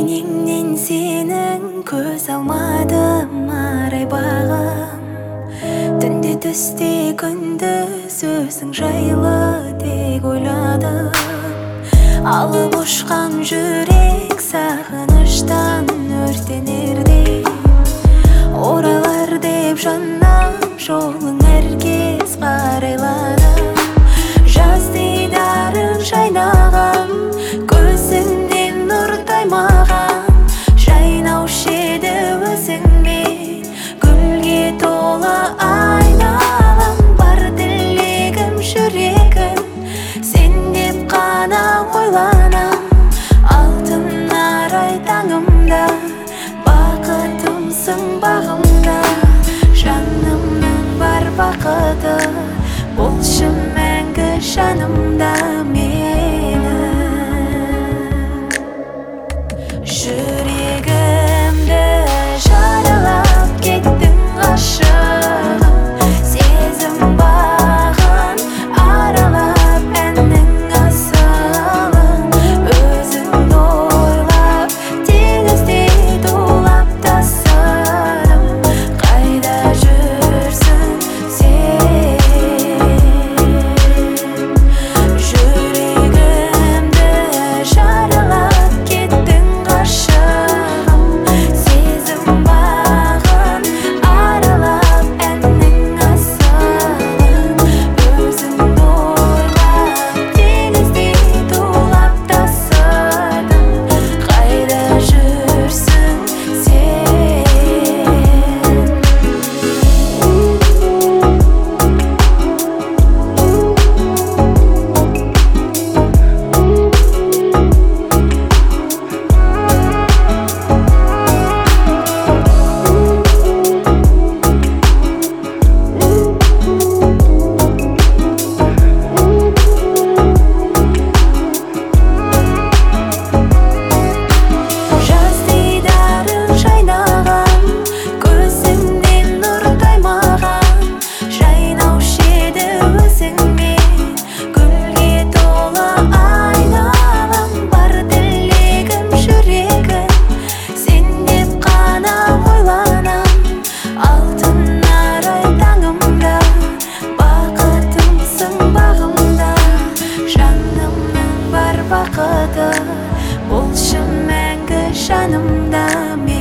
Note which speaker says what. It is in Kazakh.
Speaker 1: Денеңнен сенің көз алмадым арай бағым. Түнде түсте күндіз өзің жайлы тек ойладым. Алып ұшқан жүрек сағыныштан өртенердей, оралар деп жаннан жолың әркез қарайладым. Жаз дидарың жайнаған, көзіңнен нұр таймаған, жайнаушы еді өзіңмен гүлге толы айналам. Бар тілегім жүрегім сен деп қана ойланам. Алтын арай таңымда, бақытымсың бағымда, жанымның бар бақыты болшы мәңгі жанымда менің. Жүрегімді жаралап кеттің ғашығым, сезім бағын аралап әннің асылын. Өзіңді ойлап теңіздей тулап тасыдым, қайда жүрсің сен? Жүрегімді жаралап кеттің ғашығым, сезім бағын аралап әннің асылын. Өзіңді ойлап теңіздей тулап тасыдым, қайда жүрсің сен? Жаз дидарың жайнаған, көзіңнен нұр таймаған, жайнаушы еді өзіңмен гүлге толы айналам. Бар тілегім жүрегім сен деп қана ойланам. Алтын арай таңымда, бақытымсың бағымда, жанымның бар бақыты болшы мәңгі жанымда менің.